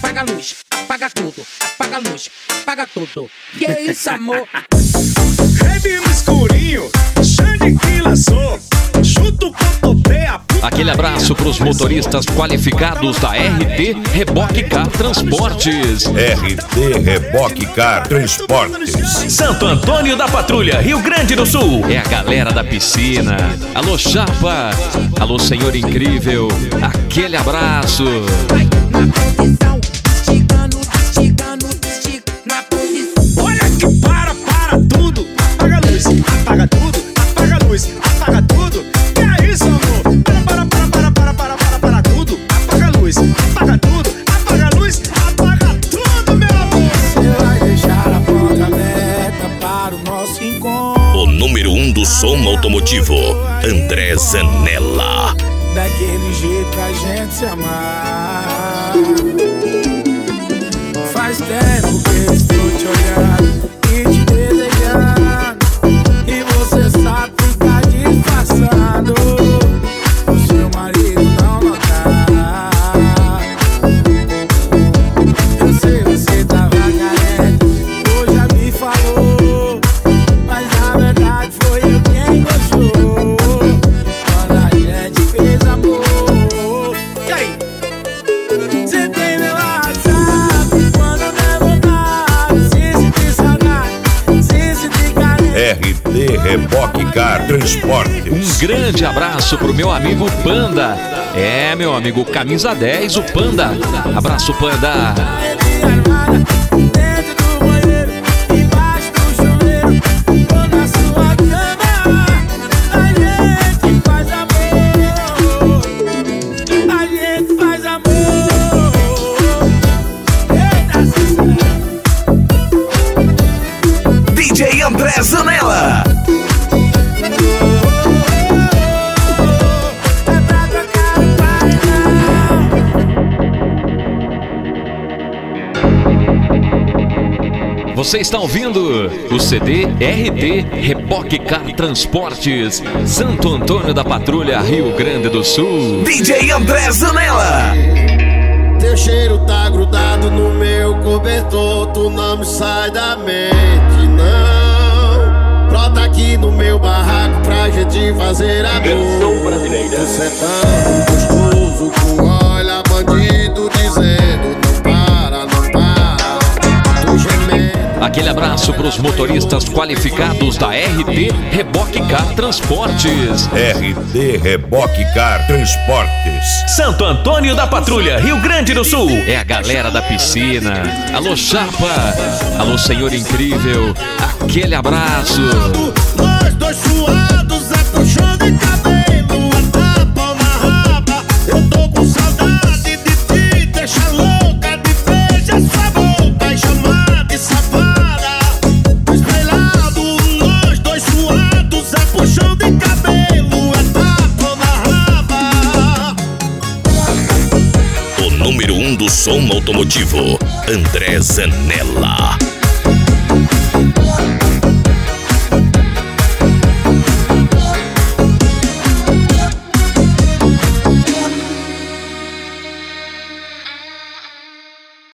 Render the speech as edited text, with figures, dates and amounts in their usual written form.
apaga a luz, apaga tudo, apaga a luz, apaga tudo. Que isso, amor? Rave no escurinho, Xande que lançou, junto com Topé. Aquele abraço pros motoristas qualificados da RT Reboque Car Transportes. RT Reboque Car Transportes. Santo Antônio da Patrulha, Rio Grande do Sul. É a galera da piscina. Alô, chapa. Alô, senhor incrível. Aquele abraço. Na posição, esticando, esticando, esticando. Na posição. Olha que para tudo. Apaga a luz, apaga tudo. Apaga a luz, apaga tudo. Que é isso, amor? Para tudo. Apaga a luz, apaga tudo. Apaga a luz, apaga tudo, meu amor. Você vai deixar a porta aberta para o nosso encontro. O número 1 do som automotivo, André Zanella. Daquele jeito que a gente se amar. Faz tempo que eu estou te olhando e te desejando, e você sabe ficar disfarçando. O seu marido não notar. Eu sei, você tava carente, hoje já me falou, mas na verdade foi eu quem gostou. Quando a gente fez amor. E aí? Você tem meu WhatsApp, quando eu der vontade, se sentir saudade, se sentir carente. RT Reboque Car Transportes. Um grande abraço pro meu amigo Panda. É, meu amigo Camisa 10, o Panda. Abraço, Panda. Dentro do banheiro, embaixo do chuveiro, ou na sua cama, a gente faz amor. A gente faz amor. Eita, DJ André Zanella. é pra trocar o painel. Você está ouvindo o CD RT Reboque Car Transportes, Santo Antônio da Patrulha, Rio Grande do Sul. DJ André Zanella. Teu cheiro tá grudado no meu cobertor, tu não me sai da mente, não. Brota aqui no meu barraco pra gente fazer amor. Você é tão gostoso, com olha bandido dizendo não para, não para. Tu gemendo. Aquele abraço pros motoristas qualificados da RT Reboque Car Transportes. RT Reboque Car Transportes. Santo Antônio da Patrulha, Rio Grande do Sul. É a galera da piscina. Alô, chapa. Alô, senhor incrível. Aquele abraço. Nós dois suados, é puxão de cabelo, é tapa na raba. Eu tô com saudade de ti, deixa louca de beijar sua boca e chamar de safada. Espelhado, nós dois suados, é puxão de cabelo, é tapa na raba. O número 1 do som automotivo, André Zanella.